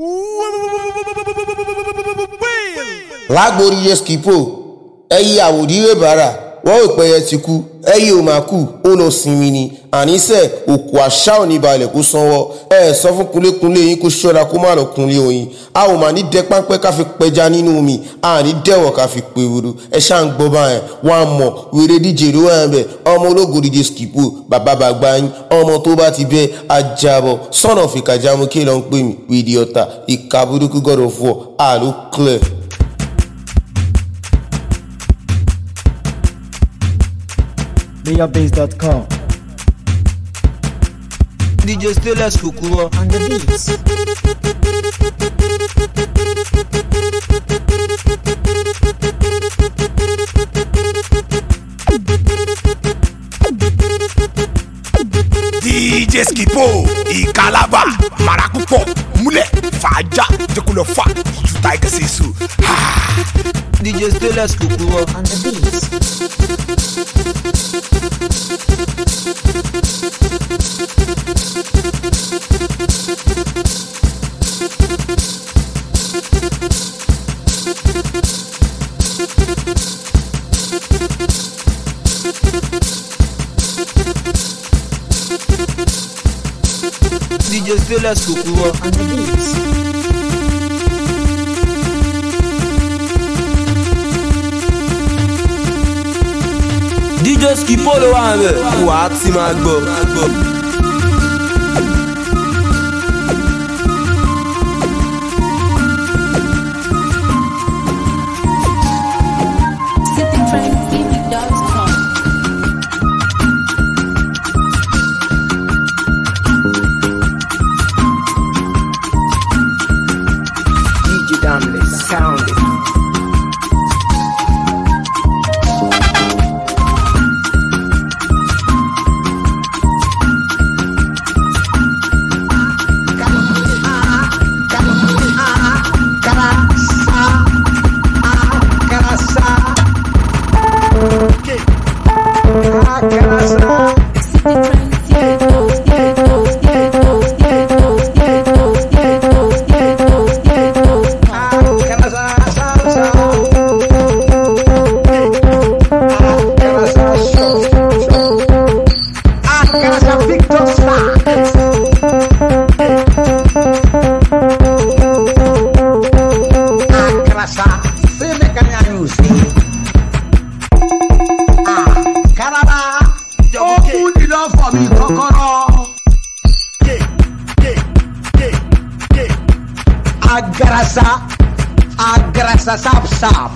lágbórí Skipo ẹyí àwòdì rèbára wọ́n ò pẹ́yẹ ti kú ẹyí ò máa kú ó lọ sinmi ni àníṣe òkú àṣà ò ní balẹ̀ kó sanwó sọ fún kunlékunlé yín kó ṣọ́ra kó má lọ kunlé oyin a ò máa ní dẹ páńpẹ́ ká fi pẹja nínú omi a ní dẹ̀wọ̀ ká fi pe wòrò ẹ ṣáà ń gbọ́ báyẹn wọ́n á mọ̀ wèrè díje ló wà ń bẹ̀ ọmọ ológo DJ Skipo bàbá bàgbà yín ọmọ tó bá ti bẹ́ ajábọ̀ sọ́nà fìkàjámu kí ló ń pè mí wèdí ọ̀tá ìka burúkú God of War àló clear. MayorBase.com. DJ Stainless Kukuro On the beats. DJ Skipo Ikalaba Marakupo Mule Faja Jekulo Fa Juta Ikesesu DJ Stainless Kukuro On the beats. DJ Stainless Kukuro On the beats. DJ Skipo ló wà ń bẹ̀ wà á ti máa gbọ́. DJ Dominant sounding. Agrasa sap sap.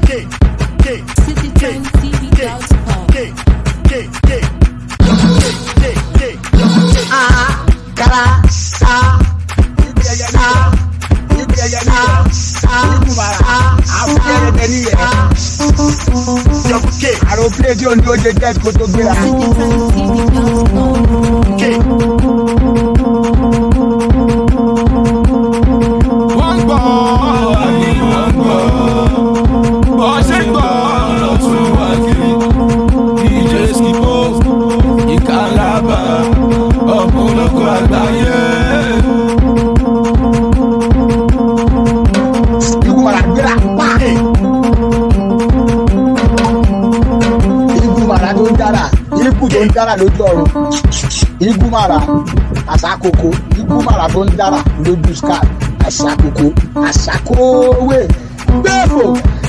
Dára lójú ọ̀run igumara àṣàkókò igumara tó ń dára lójú sky àṣàkókò àṣàkówé gbèfò.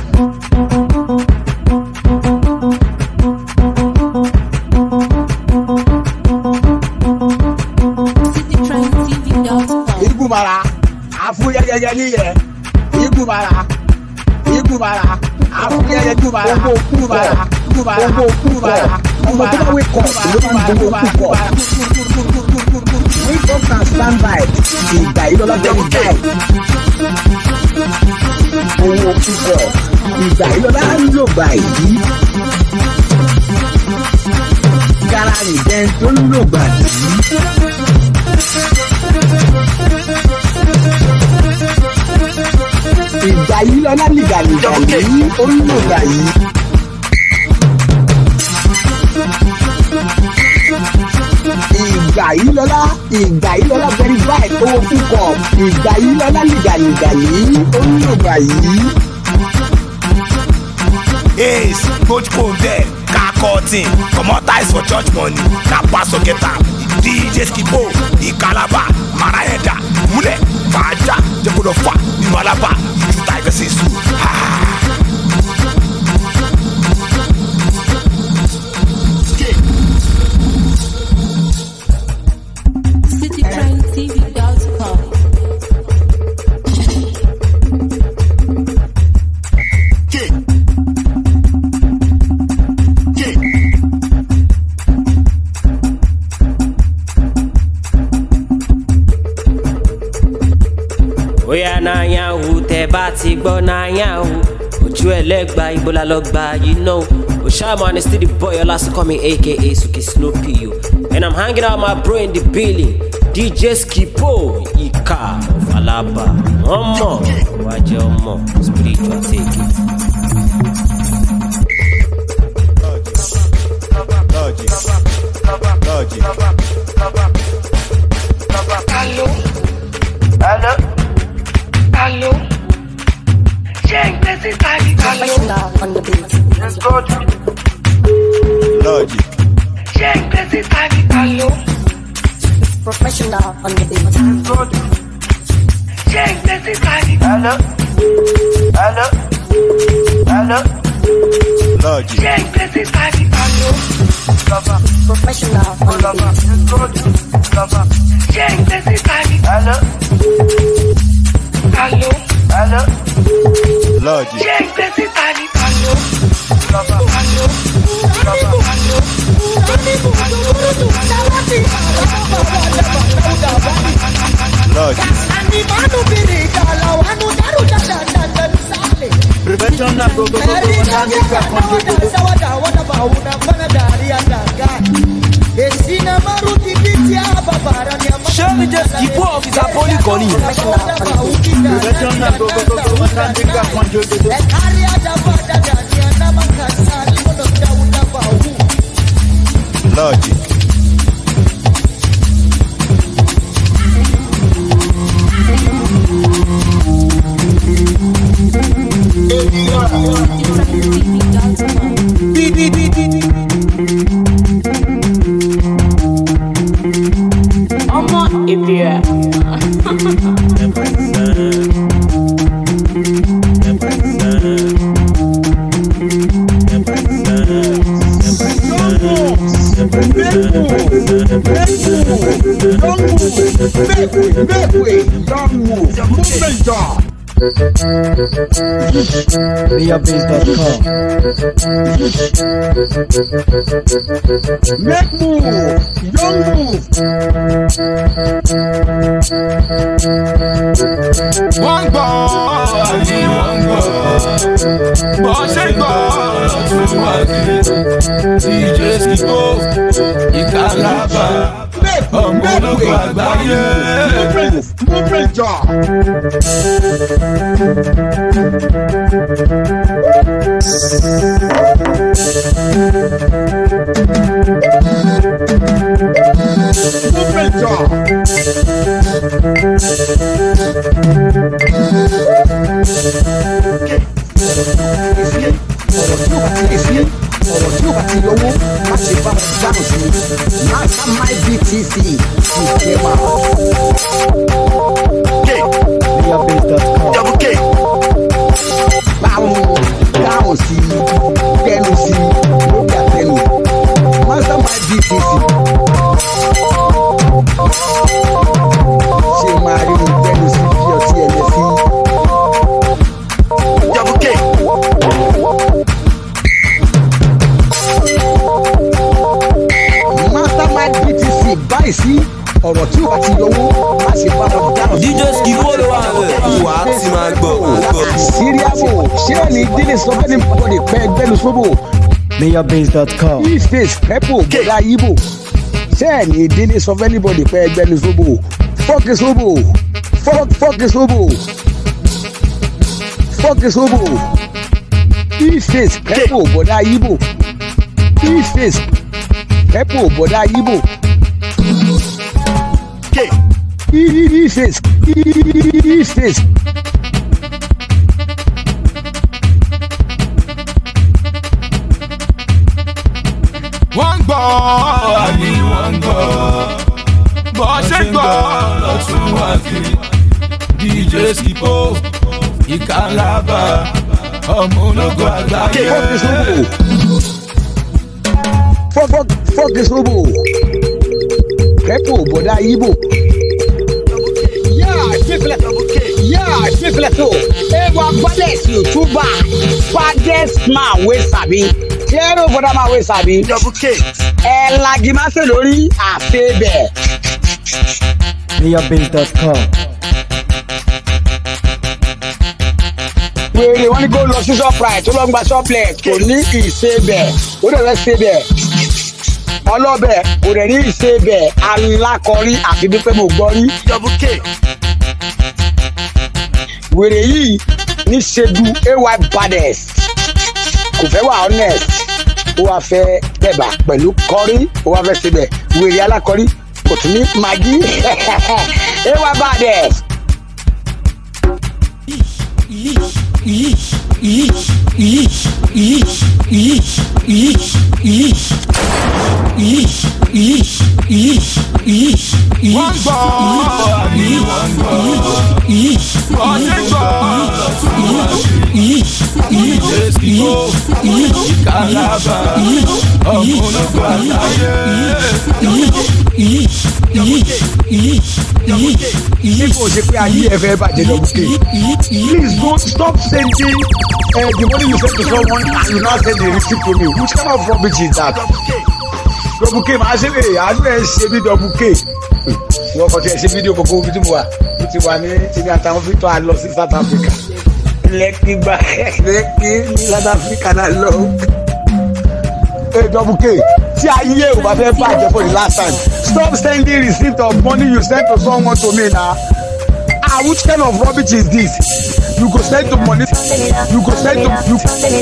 igumara àfúyẹyẹyẹ níyẹ igumara àfúyẹyẹ igumara ọmọ tó bá wake up ló máa ń gbowó púpọ̀. Wake up and stand by ìgbà ìlọ́lá bẹ́ẹ̀ káì. Owó púpọ̀ ìgbà ìlọ́lá ń lò gbà yìí. Gáràjì jẹ́ tó ń lò gbà yìí. Ìgbà ìlọ́lá nìgbàlùgbà yìí ó ń lò gbà yìí. ìgbà yìí lọ́lá very bright owó púpọ̀ ìgbà yìí lọ́lá nìgànìgàní ó ń lò gbà yìí. Ace, coach Conde, car cutting, comot eyes for church money, na pastor get am. DJ Skipo, Ikalaba, Marayeda, Mule, Faja, Jekolofa, Imalaba, Iju Tiger Sisu. cityprimetv.com. Oya na yahu tẹ bá ti gbọ́ na yahu ojú ẹlẹ́gba ibo la lọ gba you know Oshama and still the boy Olasu call me aka Suki Snoopy yo and I'm hanging out my bro in the building DJ Skipo Ika of Alaba ọmọ wájẹ ọmọ spiritual take it. Hello. Check this is Tiny. Hello. On the beat. Let's go. Logic. Check this is Tiny. Hello. Professional on the beat. Let's go. Check this is Tiny. Hello. Logic. Check this is Tiny. Hello. Professional on the beat. Let's go. Check this is Tiny. Hello. Logic. Check this is Tiny. Hello. Logic. Show me just keep off his Apollo Connie. Logic. MiaBase.com. Make move, don't move. One ball, Bọ́sẹ̀ gbọ́ tún wá sí DJ Skipo Ikalaba ọmọ ológun àgbáyé. Movement job. Movement job. Ọ̀rọ̀ tí ó bá ti lọ́wọ́ má ṣe bá wọn dáhùn sí i máa máa BTC ìjẹba. MiaBase.com. Double K. Báwo dáhùn sí i tẹnu sí i lórí àtẹnu máa máa BTC. Ṣé máa rí mi tẹnu sí bí ọtí ẹ̀lẹ́ sí? Double K. Mastermind BTC báyìí sí ọ̀rọ̀ tí ó bá ti lọ́wọ́ má ṣe bá wọn dáhùn sí. DJ Skipo ló wà bẹ̀ wà á ti máa gbọ́. Àṣírí àbò ṣé ẹni délé sọ fẹ́ ní bọ́dẹ̀ pẹ́ gbẹ́nu sóbò. MiaBase.com. E-Face Pepo Bọ́dà Ibo. Ṣé ẹni délé sọ fẹ́ ní bọ́dẹ̀ pẹ́ gbẹ́nu sóbò. Fọ́ọ̀kì sóbò. Fọ́ọ̀kì sóbò. Fọ́ọ̀kì sóbò. E-Face Pepo Bọ́dà Ibo. E-Face Pepo Bọ́dà Ibo. He says. Wọ́n gbọ́ àbí wọ́n gbọ́ bọ́ ṣe gbọ́ lọ́tún wá kiri DJ Skipo Ìkàlàbà ọmọ ológo àgbáyé. Fuck this robo. Crepo bọ̀dá Igbo. Ṣífìlẹ̀tò. Ewa baddest YouTuber. Baddest man wey sabi. Clear bọ̀dá man wey sabi. Lagi máa ṣe lórí àfẹ́bẹ̀. MayorBase.com. Wèrè wọ́n ní kó lọ sí Shoprite tó lọ ń gba Shoplex kò ní ìṣebẹ̀ ó dẹ̀ fẹ́ ṣebẹ̀ ọlọ́bẹ̀ kò dẹ̀ ní ìṣebẹ̀ alákọ̀rí àfi bí pé mo gbọ́ rí. Wèrè yìí ní ṣedu ay baddest kò fẹ́ wà honest ó wá fẹ́ tẹ̀bà pẹ̀lú kọrí ó wá fẹ́ ṣebẹ̀ wèrè alákọ̀rí kò tún ní magi ay baddest. Wọ́n gbọ́ àbí wọ́n gbọ́ bọ́ ṣe gbọ́ lọ́tún wá kiri DJ Skipo Ìkàlàbà ọmọ ológo àgbáyé. If o ṣe pé ayé ẹ fẹ́ bàjẹ́ lọ́bùkẹ́, please don't stop sending the money you send to someone and you now send the receipt to me. Which kind of rubbish is that? Lọ́bùkẹ́ máa ṣe lè àánú ẹ̀ ṣe bí lọ́bùkẹ́. Ìwọ́n kọ́ tí ẹ ṣe fídíò gbogbo omi tí mo wà. Mo ti wà ní tìmí àtàwọn fíjọ́ àlọ́ sí South Africa. Lẹ́kì ní South Africa náà lọ. Lọ́bùkẹ́ tí ayé ò bá fẹ́ bàjẹ́ for the last time. Stop sending receipt of money you send to someone to me now. Which kind of rubbish is this? You go send to money. You go send to you.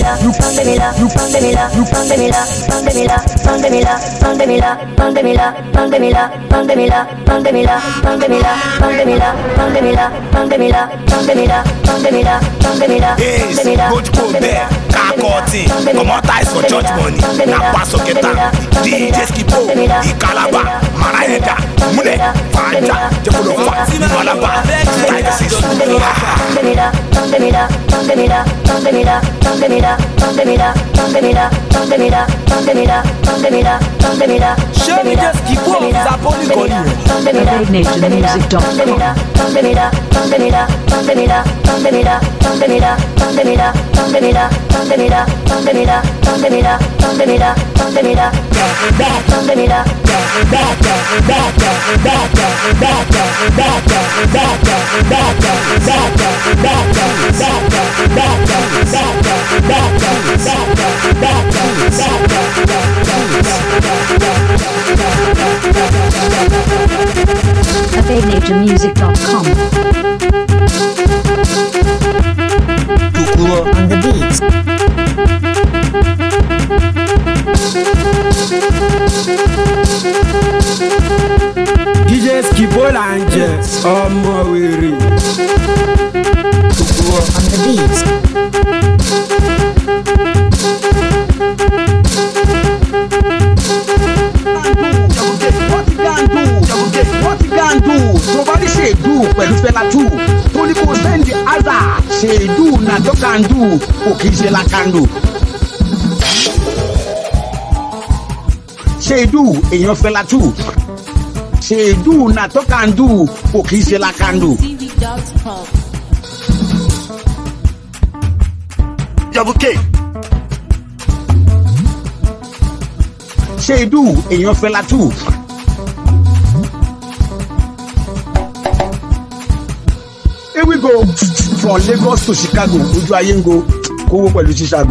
Commotize for church money. Na paso keta. DJ Skipo Ìkàlàbà Marayeda Múlẹ̀ Fàájà Jẹ́kọ̀lọ́ Fàtí Malaba Táyà Sísú. Show me just keep up with that polygon. AvadeNatureMusic.com. Kukuro On the beats. DJ Skipo là ń jẹ ọmọ wèrè. Kukuro On the beats. What you can do? Nobody say do pẹ̀lú fẹ́lá tù. Torí kò sẹ́ndì àzà ṣe do na tó kàn do kò kì í ṣe la kàn do. Ṣe do èèyàn fẹ́lá tù. Ṣe do na tó kàn do kò kì í ṣe la kàn do. Ṣe do èèyàn fẹ́lá tù. Here we go from Lagos to Chicago. Ojú ayé ń go kówó pẹ̀lú Chicago.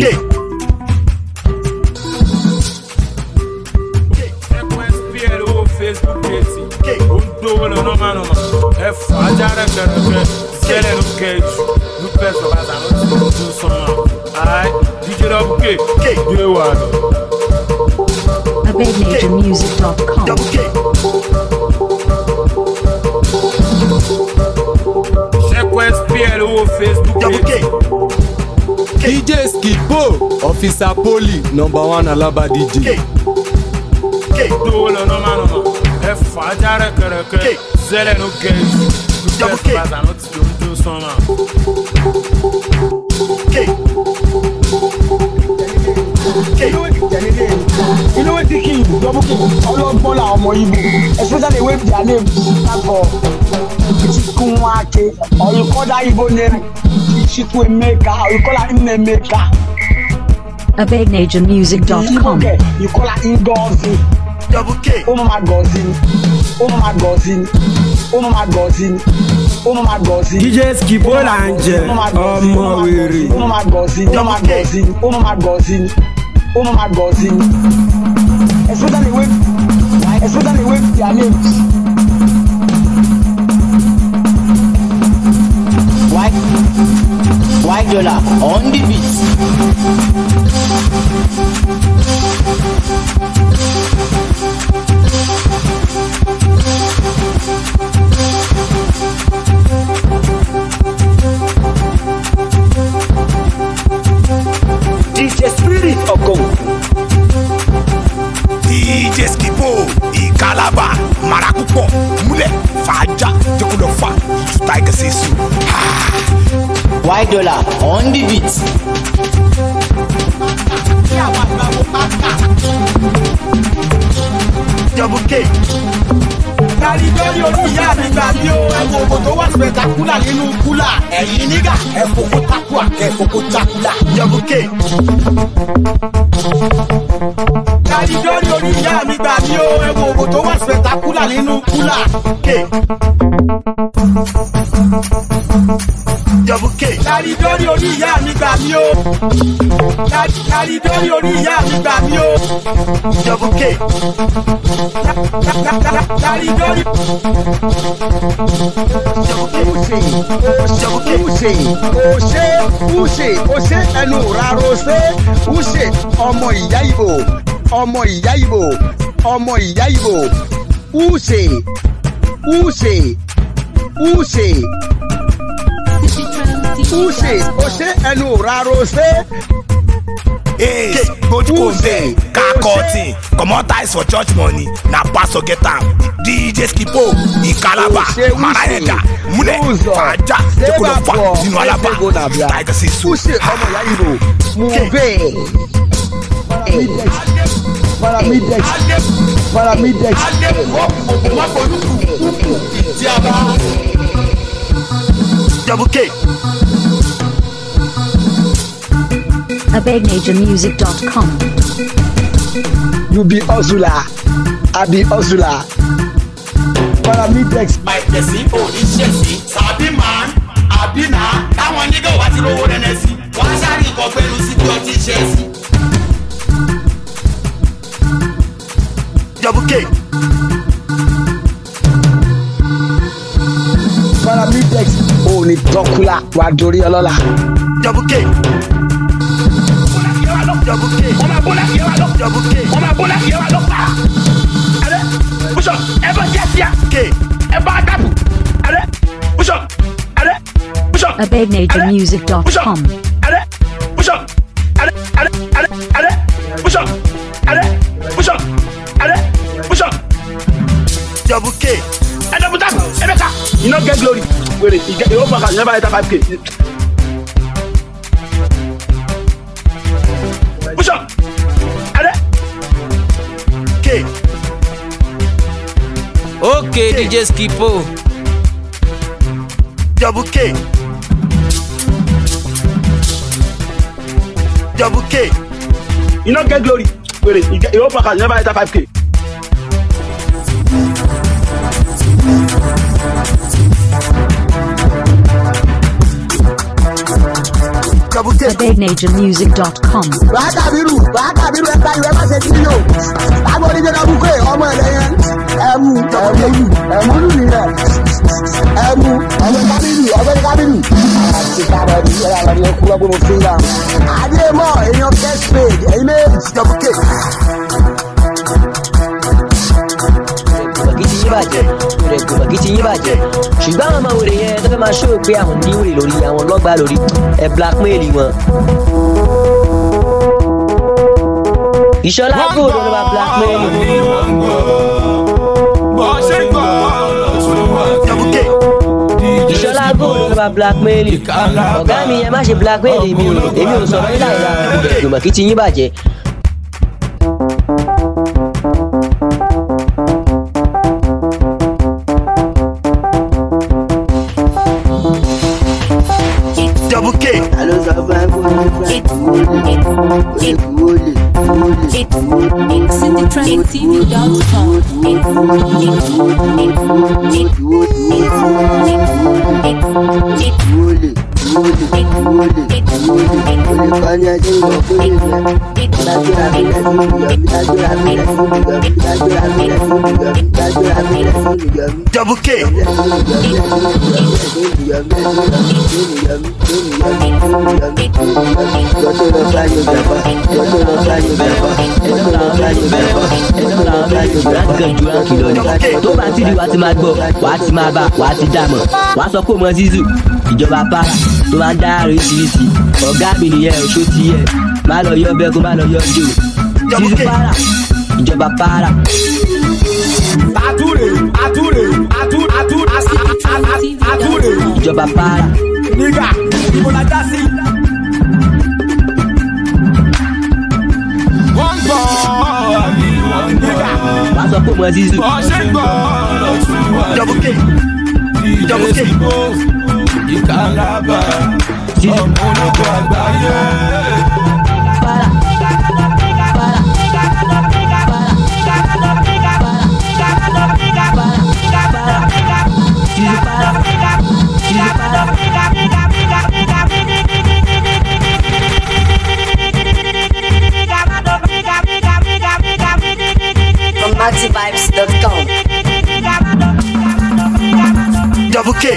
Facebook page. O dóor lọ nọ́mà nọ́mà. Ẹ fà á jáde kẹrẹkẹrẹ. Sẹ́lẹ̀ ló kẹ́jù. Ló fẹ́ sọ̀rọ̀ àtàwọn tí mo tún sọ̀rọ̀. Ayi DJ Double K. Dé wà lọ. AvadeNatureMusic.com. ẹ lówó Facebook page. DJ Skipo, Officer Poli, #1 Alaba DJ. Dówó lọ nọ́mà. Ẹ fàájà rẹ̀kẹ̀rẹ̀kẹ̀. Zẹ́lẹ̀ ló gẹ̀ẹ́sì. Double K. Àná tí o tó sọ́nà. You know what the king? Double K. Ọlọ́gbọ́n làwọn ọmọ Igbo, especially when their name Chicago, Chikunwake, or you call that Igbo name Chikwemeka, or you call that Nnemeka. AbegNationMusic.com. You call that Ngozi. Double K. Oh my Gozin. DJ Skipo là ń jẹ ọmọ wèrè. Especially with their names. White dollar on the beat. DJ Spirit of Gold. DJ Skipo, Ikalaba, Marakupo, Mule, Faja, Jekulofa, Tiger Sisu. White dollar on the beat. Double K. Kàrídọ́rì orí ìyá mi gbà mí o, ẹ̀wọ̀n òkò tó wà spectacular nínú kúlà. Ẹ̀yin nígà, ẹ̀fọ́kó takua, ẹ̀fọ́kó takula. Double K. Kàrídọ́rì orí ìyá mi gbà mí o, ẹ̀wọ̀n òkò tó wà spectacular nínú kúlà. Double K. Kàrídọ́rì orí ìyá mi gbà mí o. Kàrídọ́rì orí ìyá mi gbà mí o. Double K. Kàrídọ́rì. Ose ẹnu raro ṣe use ọmọ ìyá Ìgbò use ẹnu raro ṣe. Ace, Coach Conde, Kakotin, Commotize for church money, na pastor get am. DJ Skipo, Ikalaba, Marayeda, Mule, Faja, Jekulofa, Sinu Alaba, Tiger Sisu. Use ọmọ ìyá Ìgbò, Paramidex. Double K. AbegNationMusic.com. You be hustler, I be hustler. Paramidex. My person oníṣẹ́sí, sabi man, abina, táwọn nígbà wá ti lówó rẹ̀ sí. Wọ́n á sáré nǹkan pẹ̀lú sí bí ọtí ṣe sí. Double K. Paramidex òní tọ́kùlà wà dórí ọlọ́lá. Double K. Double K. Double K. Push up, ever get here. K. Ever gapu. Push up. Push up. AbegNationMusic.com. Push up. Push up. Push up. Push up. Push up. Double K. Double tap. Emeka. You no get glory. Wait, you get the whole package. Never enter 5K. Push up. K. Okay, DJ Skipo. Double K. Double K. You no get glory. Wait, you get the whole package. Never enter 5K. AbegNationMusic.com. Bàtàbírù ẹ̀ka ìwé má ṣe kí ni o. Lágbo oníjẹ́ náà bú pé ọmọ ẹ̀rẹ́ yẹn. Ẹ̀mú lù mí rẹ̀. Ẹ̀mú ọ̀gbẹ́ni Kábírù. Àti kábọ̀ ní ìyára lọ́dún yẹn kú lọ́gbọ́n mo fi ń gbà. Adémọ̀ èèyàn first page ẹ̀yin méjì Double K. Gidi yìí bàjẹ́, rẹ̀ kò ìgbìmọ̀ kí ti yín bàjẹ́ ṣùgbọ́n àwọn ọmọ wèrè yẹn tó fẹ́ máa ṣó pé àwọn ní wèrè lórí àwọn lọ́gbà lórí ẹ̀ blackmail wọn. ìṣọlá gold ló bá blackmail wọn. ìṣọlá gold ló bá blackmail ọ̀gá mi yẹn má ṣe blackmail èmi ò sọ̀rọ̀ nílà ìlà ìgbìmọ̀ kí ti yín bàjẹ́. Double K. Double K. tó bá ti di wá ti máa gbọ́ wá ti máa bá wá ti dàmọ̀ wá sọ kó mọ zizu ìjọba para tó máa ń dá oríṣiríṣi ọ̀gá mi nìyẹn oṣù tí yẹ má lọ yọ bẹ́ẹ̀ kó má lọ yọ jò zizu para ìjọba para. Àtúrè. ìjọba para. Nígbà ìbò la já sí. Wọ́n gbọ́ àbí wọ́n gbọ́. Wá sọ pé mo zizu. Ọ̀ṣẹ́ gbọ́ lọ́tún wá. Double K. Double K. Ìkàlábà ọmọ ológun àgbáyé. Para. From MaxiVibes.com. Double K.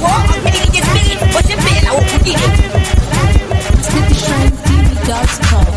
CityShrineTV.com.